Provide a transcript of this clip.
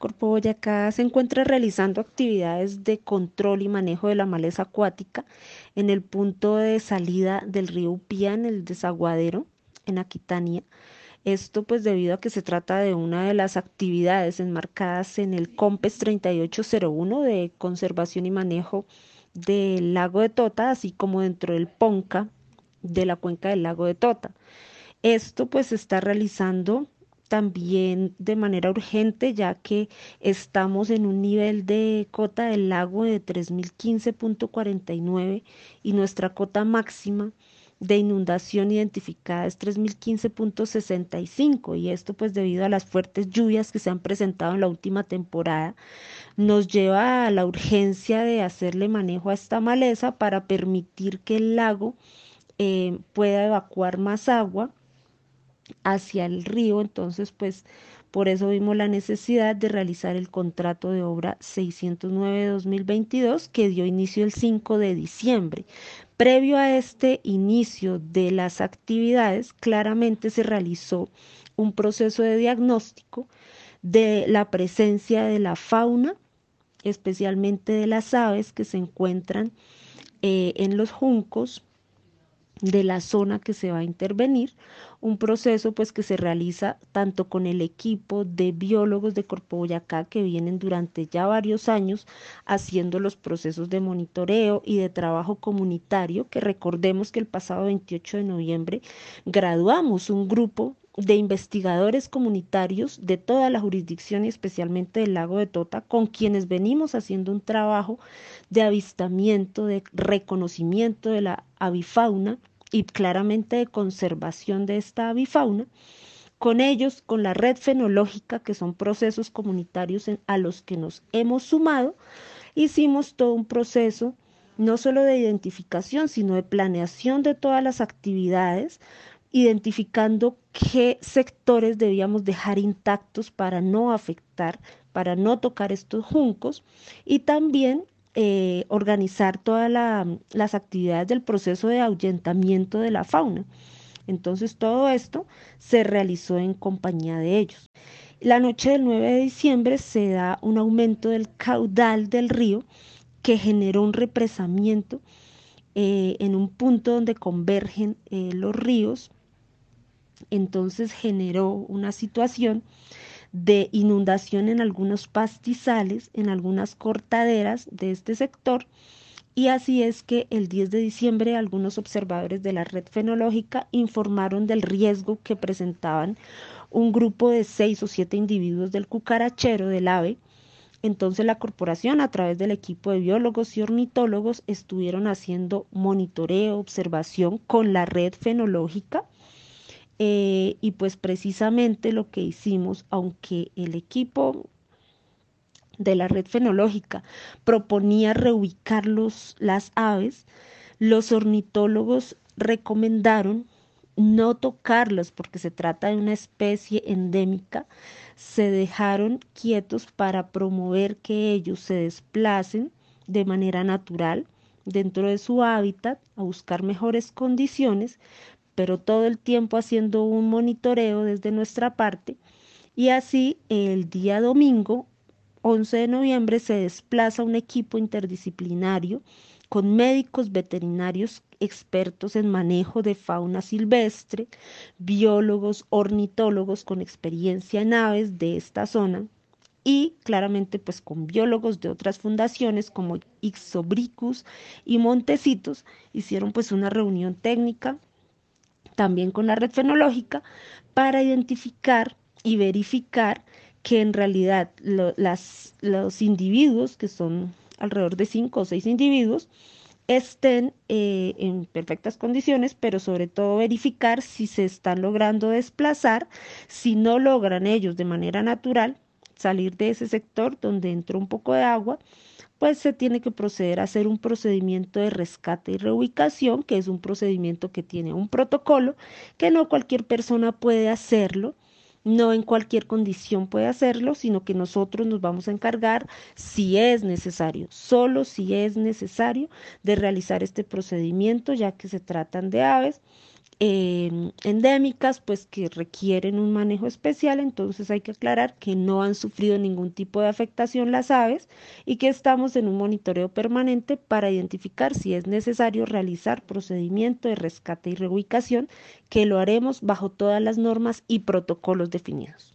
Corpo Boyacá se encuentra realizando actividades de control y manejo de la maleza acuática en el punto de salida del río Upía en el desaguadero en Aquitania. Esto pues debido a que se trata de una de las actividades enmarcadas en el COMPES 3801 de conservación y manejo del lago de Tota, así como dentro del PONCA de la cuenca del lago de Tota. Esto pues se está realizando también de manera urgente, ya que estamos en un nivel de cota del lago de 3015,49 y nuestra cota máxima de inundación identificada es 3015,65 y esto pues debido a las fuertes lluvias que se han presentado en la última temporada nos lleva a la urgencia de hacerle manejo a esta maleza para permitir que el lago pueda evacuar más agua hacia el río. Entonces, pues por eso vimos la necesidad de realizar el contrato de obra 609-2022 que dio inicio el 5 de diciembre. Previo a este inicio de las actividades, claramente se realizó un proceso de diagnóstico de la presencia de la fauna, especialmente de las aves que se encuentran en los juncos de la zona que se va a intervenir, un proceso pues que se realiza tanto con el equipo de biólogos de Corpo Boyacá que vienen durante ya varios años haciendo los procesos de monitoreo y de trabajo comunitario, que recordemos que el pasado 28 de noviembre graduamos un grupo de investigadores comunitarios de toda la jurisdicción y especialmente del lago de Tota, con quienes venimos haciendo un trabajo de avistamiento, de reconocimiento de la avifauna y claramente de conservación de esta avifauna. Con ellos, con la red fenológica, que son procesos comunitarios a los que nos hemos sumado, hicimos todo un proceso no solo de identificación, sino de planeación de todas las actividades, identificando qué sectores debíamos dejar intactos para no afectar, para no tocar estos juncos y también organizar todas las actividades del proceso de ahuyentamiento de la fauna. Entonces todo esto se realizó en compañía de ellos. La noche del 9 de diciembre se da un aumento del caudal del río que generó un represamiento en un punto donde convergen los ríos. Entonces generó una situación de inundación en algunos pastizales, en algunas cortaderas de este sector. Y así es que el 10 de diciembre algunos observadores de la red fenológica informaron del riesgo que presentaban un grupo de 6 o 7 individuos del cucarachero, del ave. Entonces la corporación, a través del equipo de biólogos y ornitólogos, estuvieron haciendo monitoreo, observación con la red fenológica. Y pues precisamente lo que hicimos, aunque el equipo de la red fenológica proponía reubicar las aves, los ornitólogos recomendaron no tocarlas porque se trata de una especie endémica, se dejaron quietos para promover que ellos se desplacen de manera natural dentro de su hábitat a buscar mejores condiciones, pero todo el tiempo haciendo un monitoreo desde nuestra parte. Y así el día domingo 11 de noviembre se desplaza un equipo interdisciplinario con médicos veterinarios expertos en manejo de fauna silvestre, biólogos, ornitólogos con experiencia en aves de esta zona y claramente pues con biólogos de otras fundaciones como Ixobricus y Montecitos, hicieron pues una reunión técnica también con la red fenológica para identificar y verificar que en realidad los individuos, que son alrededor de 5 o 6 individuos, estén en perfectas condiciones, pero sobre todo verificar si se están logrando desplazar, si no logran ellos de manera natural salir de ese sector donde entró un poco de agua, pues se tiene que proceder a hacer un procedimiento de rescate y reubicación, que es un procedimiento que tiene un protocolo, que no cualquier persona puede hacerlo, no en cualquier condición puede hacerlo, sino que nosotros nos vamos a encargar, si es necesario, solo si es necesario, de realizar este procedimiento, ya que se tratan de aves endémicas, pues que requieren un manejo especial. Entonces hay que aclarar que no han sufrido ningún tipo de afectación las aves y que estamos en un monitoreo permanente para identificar si es necesario realizar procedimiento de rescate y reubicación, que lo haremos bajo todas las normas y protocolos definidos.